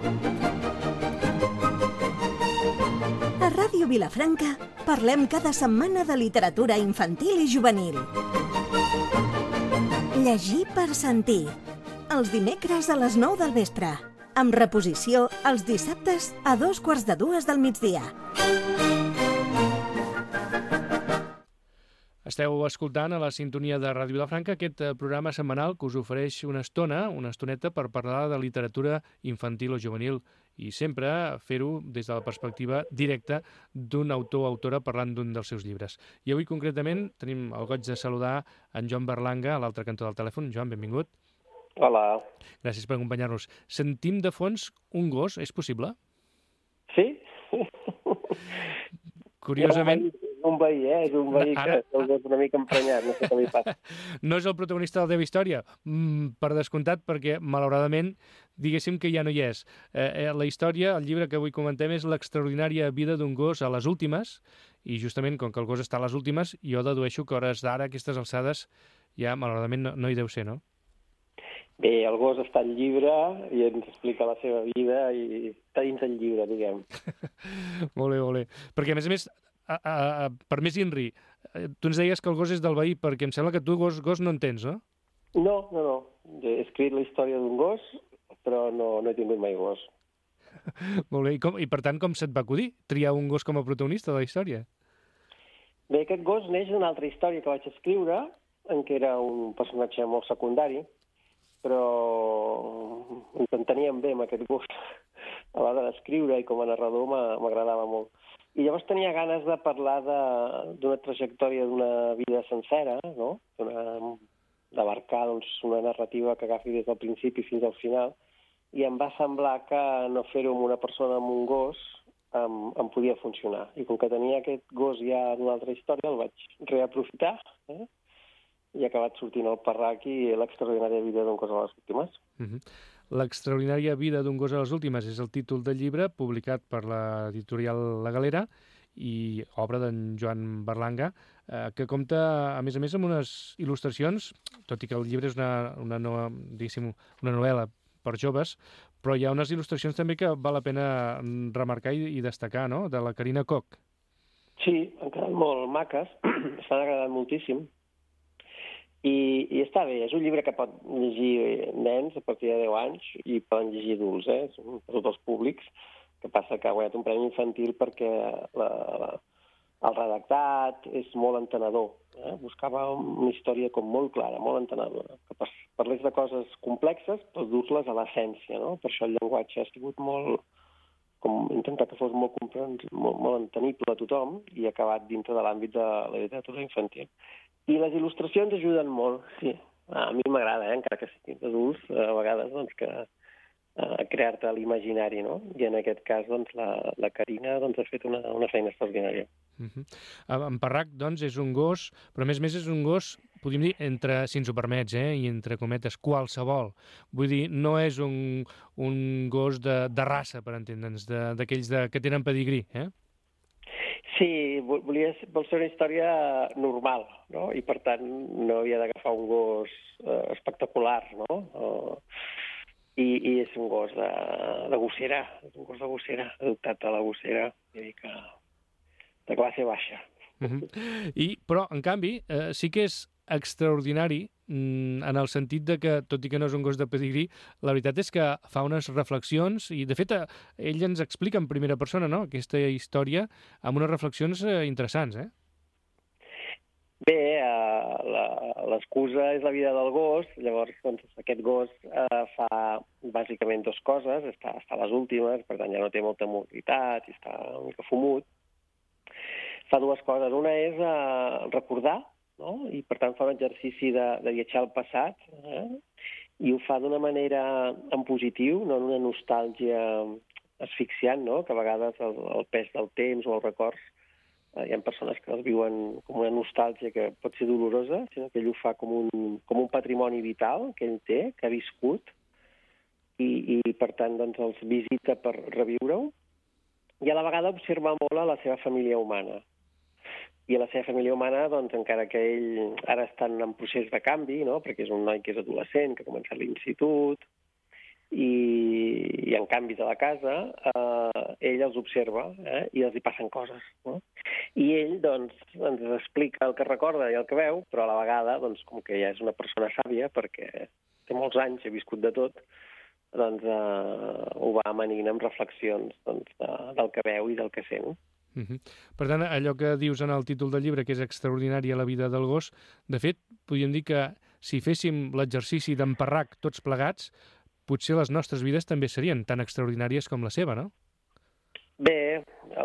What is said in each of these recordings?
A Ràdio Vilafranca parlem cada setmana de literatura infantil i juvenil. Llegir per sentir. Els dimecres a les 9 del vespre. Amb reposició els dissabtes a 2:45 del migdia. Esteu escoltant a la sintonia de Ràdio Vilafranca aquest programa setmanal que us ofereix una estoneta per parlar de literatura infantil o juvenil i sempre fer-ho des de la perspectiva directa d'un autor o autora parlant d'un dels seus llibres. I avui concretament tenim el goig de saludar en Joan Berlanga a l'altre cantó del telèfon. Joan, benvingut. Hola. Gràcies per acompanyar-nos. Sentim de fons un gos, és possible? Sí? Curiosament... És un veí, És un veí que és una mica emprenyat, no sé què li passa. No és el protagonista de la teva història, per descomptat, perquè, malauradament, diguéssim que ja no hi és. La història, el llibre que avui comentem, és l'extraordinària vida d'un gos a les últimes, i justament, com que el gos està a les últimes, jo dedueixo que a hores d'ara, aquestes alçades, ja, malauradament, no hi deu ser, no? Bé, el gos està al llibre i ens explica la seva vida i està dins del llibre, diguem. Molt bé, molt bé. Perquè, a més, per més INRI, tu ens deies que el gos és del veí, perquè em sembla que tu gos no en tens, no? No. He escrit la història d'un gos, però no he tingut mai gos. Molt bé. I per tant, com se't va acudir triar un gos com a protagonista de la història? Bé, aquest gos neix d'una altra història que vaig escriure, en què era un personatge molt secundari, però ens enteníem bé amb aquest gos a l'hora d'escriure i com a narrador m'agradava molt. I llavors tenia ganes de parlar d'una trajectòria d'una vida sencera, no? D'abarcar una narrativa que agafi des del principi fins al final, i em va semblar que no fer-ho amb una persona, amb un gos, em podia funcionar. I com que tenia aquest gos ja d'una altra història, el vaig reaprofitar, i ha acabat sortint el Parrac i l'extraordinària vida d'un gos a les últimes. L'extraordinària vida d'un gos a les últimes és el títol del llibre, publicat per l'editorial La Galera i obra d'en Joan Berlanga, que compta, a més, amb unes il·lustracions, tot i que el llibre és una novel·la per joves, però hi ha unes il·lustracions també que val la pena remarcar i destacar, no?, de la Carina Koch. Sí, han quedat molt maques, s'han agradat moltíssim. I està bé, és un llibre que pot llegir nens a partir de 10 anys i poden llegir adults, per tots els públics. Que passa que ha guanyat un premi infantil perquè el redactat és molt entenedor. Buscava una història com molt clara, molt entenedora, que parlés de coses complexes però dur-les a l'essència, no? Per això el llenguatge ha sigut intentat que fos molt entenible a tothom i ha acabat dintre de l'àmbit de la literatura infantil. I les il·lustracions ajuden molt, sí. A mi m'agrada, encara que siguin adults, a vegades, que crear-te l'imaginari, no? I en aquest cas, la Carina ha fet una feina extraordinària. En Parrac, és un gos, però a més és un gos, podríem dir, si ens ho permets, i entre cometes, qualsevol. Vull dir, no és un gos de raça, per entendre'ns, d'aquells que tenen pedigrí, Sí, vol ser una història normal, no? I per tant no havia d'agafar un gos espectacular, no? I és un gos de gossera, adoptat a la gossera, de classe baixa. Però, en canvi, sí que és extraordinari en el sentit de que, tot i que no és un gos de pedigrí, la veritat és que fa unes reflexions i, de fet, ell ens explica en primera persona, no?, aquesta història amb unes reflexions interessants, Bé, l'excusa és la vida del gos, llavors aquest gos fa bàsicament dues coses, està a les últimes, per tant ja no té molta mobilitat i està una mica fumut. Fa dues coses, una és recordar, no? I per tant fa un exercici de viatjar al passat, i ho fa d'una manera en positiu, no en una nostàlgia asfixiant, no? Que a vegades el pes del temps o els records hi ha persones que els viuen com una nostàlgia que pot ser dolorosa, sinó que ell ho fa com un patrimoni vital que ell té, que ha viscut, i per tant els visita per reviure-ho, i a la vegada observa molt a la seva família humana. I a la seva família humana, encara que ell ara està en procés de canvi, no? Perquè és un noi que és adolescent, que ha començat l'institut, i en canvis a la casa ell els observa i els hi passen coses, no? I ell doncs, ens explica el que recorda i el que veu, però a la vegada, doncs, com que ja és una persona sàvia, perquè té molts anys, ha viscut de tot, doncs ho va amanint amb reflexions doncs, del que veu i del que sent. Per tant, allò que dius en el títol del llibre, que és extraordinària la vida del gos, de fet, podríem dir que si féssim l'exercici d'emparrac tots plegats, potser les nostres vides també serien tan extraordinàries com la seva, no? Bé,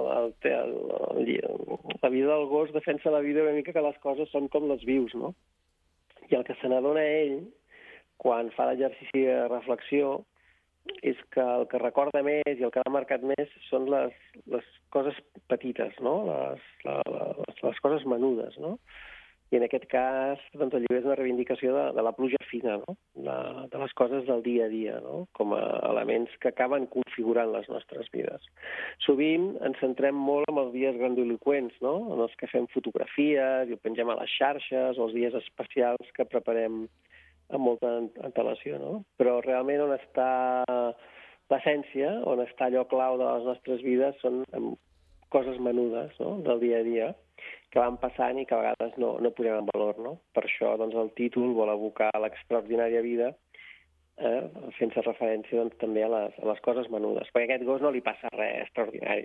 la vida del gos defensa la vida una mica que les coses són com les vius, no? I el que se n'adona ell, quan fa l'exercici de reflexió, és que el que recorda més i el que l'ha marcat més són les coses petites, no? Les coses menudes, no? I en aquest cas, doncs, el llibre és una reivindicació de la pluja fina, no? De les coses del dia a dia, no? Com a elements que acaben configurant les nostres vides. Sovint ens centrem molt en els dies grandiloqüents, no? En els que fem fotografies i ho pengem a les xarxes, o els dies especials que preparem amb molta antelació, no? Però realment on està l'essència, on està allò clau de les nostres vides, són coses menudes, no? Del dia a dia, que van passant i que a vegades no posem en valor, no? Per això doncs, el títol vol evocar l'extraordinària vida, fent-se referència doncs, també a les coses menudes. Perquè a aquest gos no li passa res extraordinari,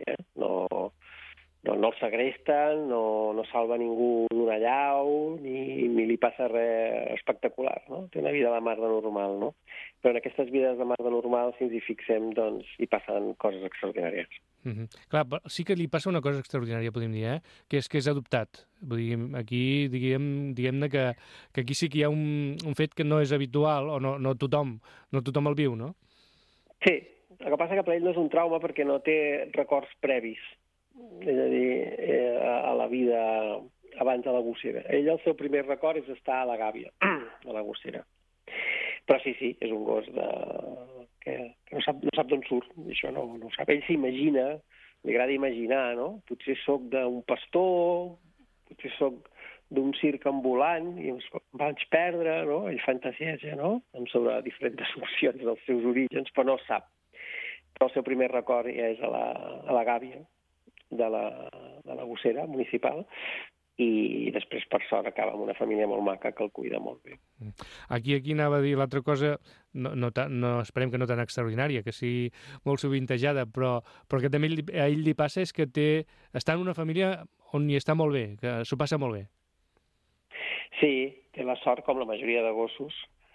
no el segresten, no salva ningú d'una allau, ni li passa res espectacular, no? Té una vida de mar de normal, no? Però en aquestes vides de mar de normal, si ens hi fixem, doncs hi passen coses extraordinàries. Clar, sí que li passa una cosa extraordinària, podem dir, que és adoptat. Vull dir, aquí diguem-ne que aquí sí que hi ha un fet que no és habitual, o no tothom el viu, no? Sí, el que passa que per ell no és un trauma perquè no té records previs. És a dir, a la vida abans de la gossera. Ell, el seu primer record és estar a la gàbia, a la gossera. Però sí, és un gos que no sap d'on surt, i això no ho sap. Ell s'imagina, li agrada imaginar, no? Potser sóc d'un pastor, potser sóc d'un circ ambulant i em vaig perdre, no? Ell fantasieja, no? Sobre diferents opcions dels seus orígens, però no sap. Però el seu primer record ja és a la gàbia de la gossera municipal i després, per sort, acaba amb una família molt maca que el cuida molt bé. Aquí anava a dir l'altra cosa, no esperem que no tan extraordinària, que sigui molt sovintejada, però que també a ell li passa és que està en una família on hi està molt bé, que s'ho passa molt bé. Sí, té la sort, com la majoria de gossos,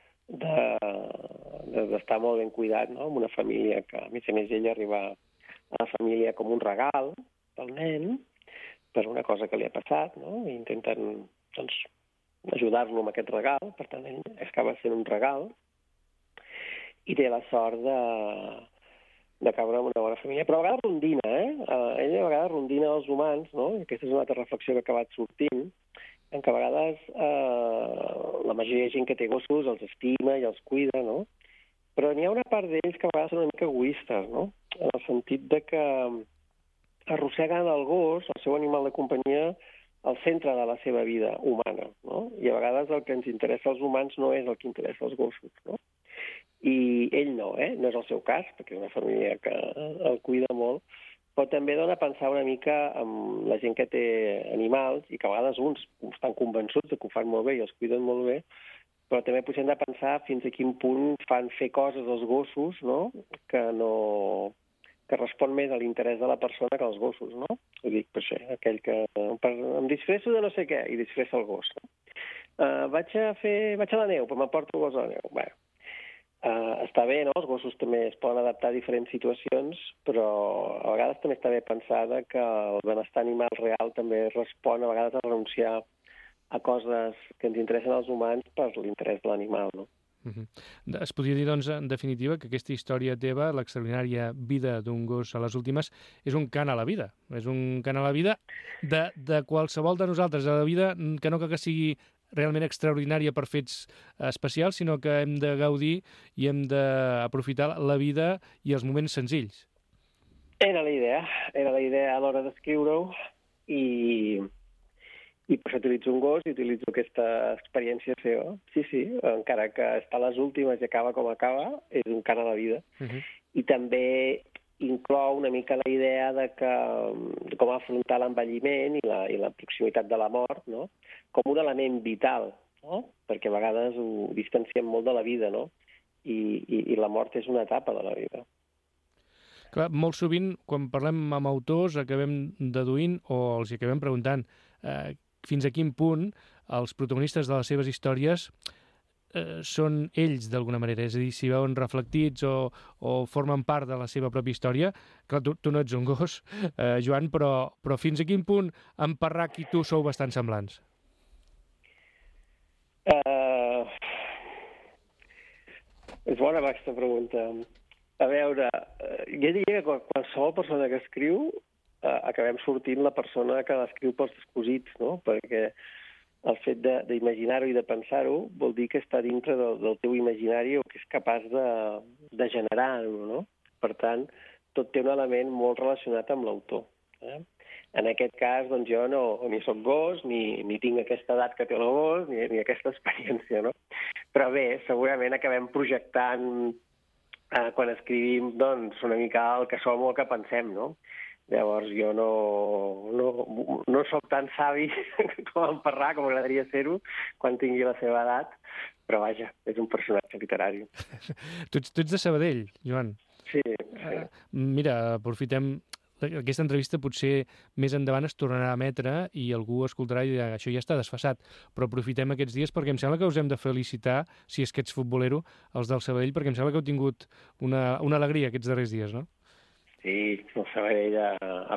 d'estar molt ben cuidat, no? En una família que, a més ell arriba a la família com un regal pel nen, per una cosa que li ha passat, no? I intenten, doncs, ajudar-lo amb aquest regal, per tant, ell acaba sent un regal, i té la sort de caure en una bona família, però a vegades rondina, ell a vegades rondina els humans, no? I aquesta és una altra reflexió que ha acabat sortint, en què a vegades la majoria de gent que té gossos els estima i els cuida, no? Però n'hi ha una part d'ells que a vegades són una mica egoistes, no? En el sentit de que arrosseguen el gos, el seu animal de companyia, al centre de la seva vida humana, no? I a vegades el que ens interessa als humans no és el que interessa als gossos, no? I ell no és el seu cas, perquè és una família que el cuida molt, però també dona a pensar una mica amb la gent que té animals i que a vegades uns estan convençuts de que ho fan molt bé i els cuiden molt bé, però també potser hem de pensar fins a quin punt fan fer coses als gossos, no? Que respon més a l'interès de la persona que als gossos, no? Ho dic per això, aquell que em disfresso de no sé què i disfressa el gos. Vaig a la neu, però m'emporto el gos a la neu. Bé, està bé, no? Els gossos també es poden adaptar a diferents situacions, però a vegades també està bé pensar que el benestar animal real també respon a vegades a renunciar a coses que ens interessen als humans per l'interès de l'animal, no? Es podria dir, doncs, en definitiva, que aquesta història teva, l'extraordinària vida d'un gos a les últimes, és un cant a la vida. És un cant a la vida de qualsevol de nosaltres, a la vida que no cal que sigui realment extraordinària per fets especials, sinó que hem de gaudir i hem d'aprofitar la vida i els moments senzills. Era la idea a l'hora d'escriure-ho i i per això utilitzo un gos i utilitzo aquesta experiència seva. Sí, encara que està a les últimes i acaba com acaba, és un cant a la vida. I també inclou una mica la idea de com afrontar l'envelliment i la proximitat de la mort, no? Com un element vital, no? Perquè a vegades ho distanciem molt de la vida, no? I la mort és una etapa de la vida. Clar, molt sovint, quan parlem amb autors, acabem deduint o els acabem preguntant fins a quin punt els protagonistes de les seves històries són ells, d'alguna manera. És a dir, si veuen reflectits o formen part de la seva pròpia història. Clar, tu no ets un gos, Joan, però fins a quin punt en Parrac i tu sou bastant semblants? És bona aquesta pregunta. A veure, jo diria que qualsevol persona que escriu acabem sortint la persona que l'escriu pels descosits, no? Perquè el fet d'imaginar-ho i de pensar-ho vol dir que està dintre del teu imaginari o que és capaç de generar-ho, no? Per tant, tot té un element molt relacionat amb l'autor. En aquest cas, doncs jo ni soc gos, ni tinc aquesta edat que té el gos, ni aquesta experiència, no? Però bé, segurament acabem projectant, quan escrivim, doncs, una mica el que som o el que pensem, no? Llavors, jo no soc tan savi com en Parrac, com m'agradaria ser-ho, quan tingui la seva edat, però vaja, és un personatge literari. Tu ets de Sabadell, Joan. Sí. Mira, aprofitem aquesta entrevista, potser més endavant es tornarà a emetre i algú escoltarà i dirà això ja està desfasat, però aprofitem aquests dies perquè em sembla que us hem de felicitar, si és que ets futbolero, els del Sabadell, perquè em sembla que heu tingut una alegria aquests darrers dies, no? Sí, el Sabadell ha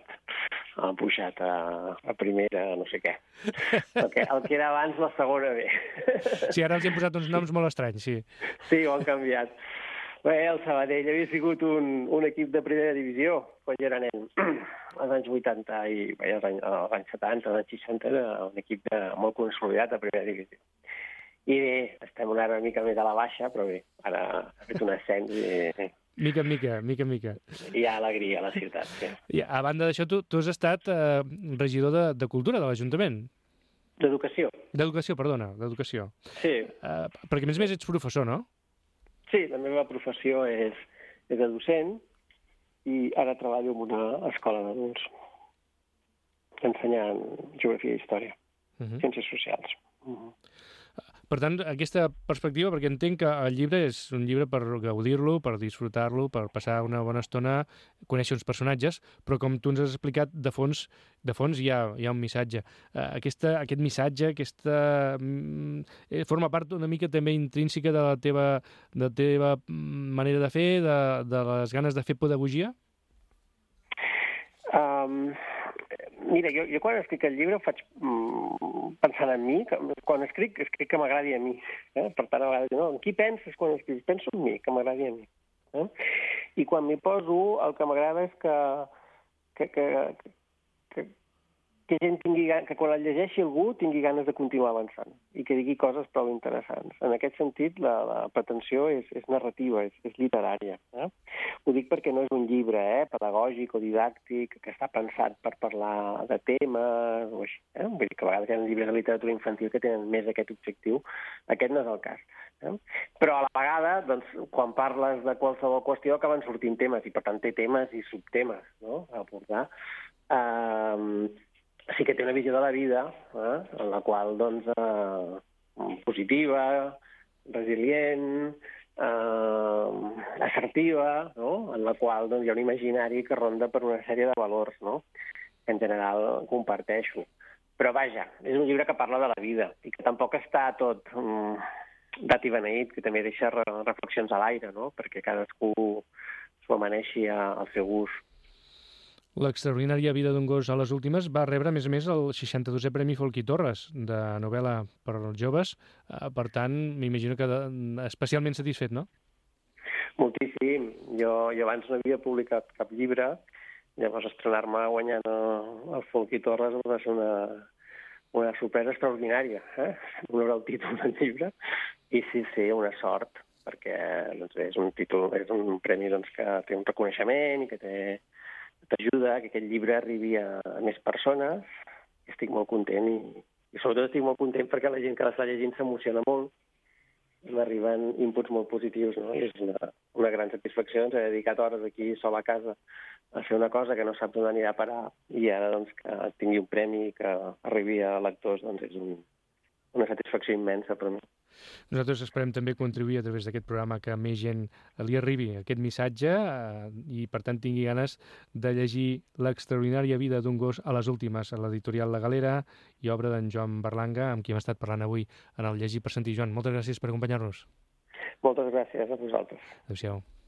pujat a primera, no sé què. El que era abans la segona B. Sí, ara els hi han posat uns noms molt estranys, sí. Sí, ho han canviat. Bé, el Sabadell havia sigut un equip de primera divisió quan jo era nen, als anys 80 i als anys 70, als anys 60, era un equip molt consolidat a primera divisió. I bé, estem una mica més a la baixa, però bé, ara ha fet un ascens i... Mica en mica. Hi ha alegria a la ciutat, sí. I a banda d'això, tu has estat regidor de Cultura de l'Ajuntament. D'Educació. D'Educació, perdona, d'Educació. Sí. Perquè, a més ets professor, no? Sí, la meva professió és de docent i ara treballo en una escola d'adults ensenyant geografia i història, ciències socials. Per tant, aquesta perspectiva, perquè entenc que el llibre és un llibre per gaudir-lo, per disfrutar-lo, per passar una bona estona, conèixer uns personatges, però com tu ens has explicat, de fons hi ha un missatge. Aquest missatge, forma part una mica també intrínseca de la teva manera de fer, de les ganes de fer pedagogia? Mira, jo quan escric el llibre ho faig pensant en mi. Quan escric que m'agradi a mi. Per tant, a vegades, en qui penses quan escrius? Penso en mi, que m'agradi a mi. I quan m'hi poso, el que m'agrada és que gent que quan el llegeixi algú tingui ganes de continuar avançant i que digui coses prou interessants. En aquest sentit, la pretensió és narrativa, és literària. Ho dic perquè no és un llibre pedagògic o didàctic que està pensat per parlar de temes o així. Vull dir que a vegades hi ha llibres de literatura infantil que tenen més aquest objectiu. Aquest no és el cas. Però a la vegada, doncs, quan parles de qualsevol qüestió acaben sortint temes i per tant té temes i subtemes, no?, a abordar. Sí que té una visió de la vida, en la qual, doncs, positiva, resilient, assertiva, no?, en la qual doncs, hi ha un imaginari que ronda per una sèrie de valors, no?, que en general comparteixo. Però vaja, és un llibre que parla de la vida i que tampoc està tot dat i beneït, que també deixa reflexions a l'aire, no?, perquè cadascú s'ho amaneixi al seu gust. L'extraordinària vida d'un gos a les últimes va rebre, a més, el 62è Premi Folch i Torres de novel·la per als joves. Per tant, m'imagino que especialment satisfet, no? Moltíssim. Jo abans no havia publicat cap llibre, llavors estrenar-me guanyant el Folch i Torres va ser una sorpresa extraordinària. Honor al títol del llibre. I sí, una sort, perquè doncs, és un premi doncs, que té un reconeixement i que t'ajuda a que aquest llibre arribi a més persones estic molt content i sobretot estic molt content perquè la gent que l'està llegint s'emociona molt, m'arriben inputs molt positius, no? I és una gran satisfacció. Ens he dedicat hores aquí sol a casa a fer una cosa que no saps on anirà a parar i ara doncs, que tingui un premi i que arribi a lectors doncs, és una satisfacció immensa per mi. Nosaltres esperem també contribuir a través d'aquest programa que més gent li arribi aquest missatge i, per tant, tingui ganes de llegir L'extraordinària vida d'un gos a les últimes, a l'editorial La Galera i obra d'en Joan Berlanga, amb qui hem estat parlant avui en el Llegir per Sentir. Joan, moltes gràcies per acompanyar-nos. Moltes gràcies a vosaltres. Adéu-siau.